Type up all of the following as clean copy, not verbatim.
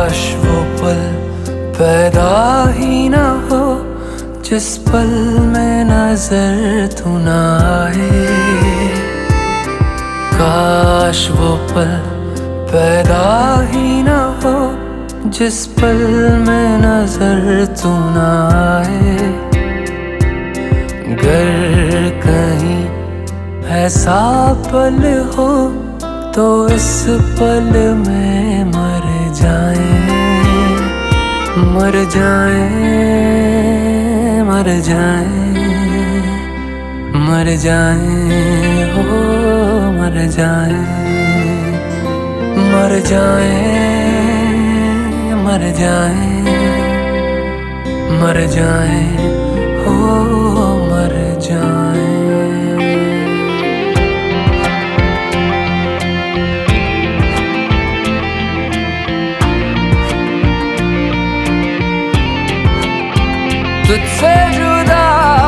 काश वो पल पैदा ही ना हो जिस पल में नजर तू ना आए। काश वो पल पैदा ही ना हो जिस पल में नजर तू ना आए। गर कहीं ऐसा पल हो तो इस पल में मर जाए, मर जाए, मर जाए, मर जाए, हो मर जाए, मर जाए, मर जाए, मर जाए, हो मर जाए। तुझसे जुदा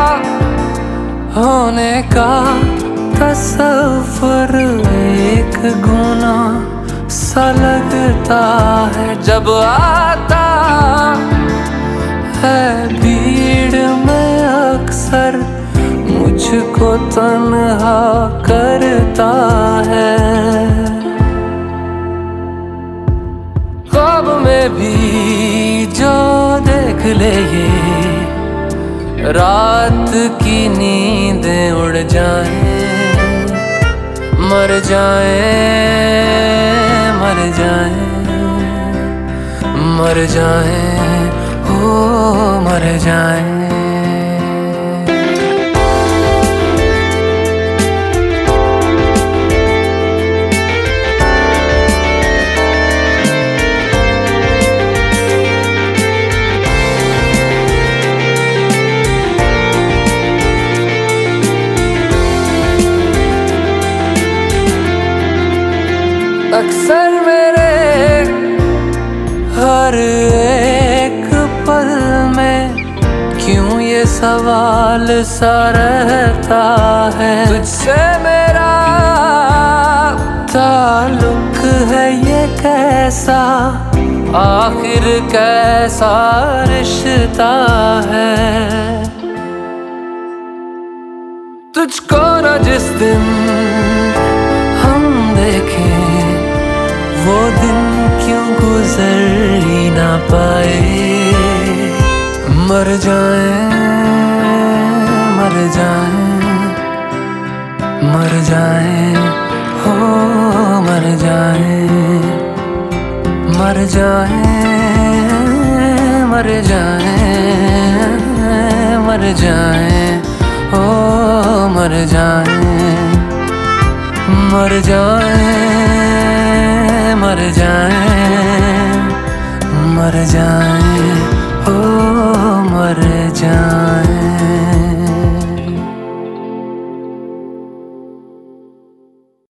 होने का तसव्वुर एक गुनाह सा लगता है जब आता है भीड़ में अक्सर मुझको तन्हा करता है। ख्वाब में भी जो देख ले ये रात की नींदें उड़ जाए, मर जाए, मर जाए, मर जाए, हो मर जाए। अक्सर मेरे हर एक पल में क्यों ये सवाल सा रहता है, तुझसे मेरा ताल्लुक है ये कैसा, आखिर कैसा रिश्ता है। तुझको न जिस दिन हम देखें वो दिन क्यों गुजर ही ना पाए। मर जाए, मर जाए, मर जाए, हो मर जाए, मर जाए, मर जाए, मर जाए, हो मर जाए, मर जाए, मर जाए, मर जाए, हो मर जाए।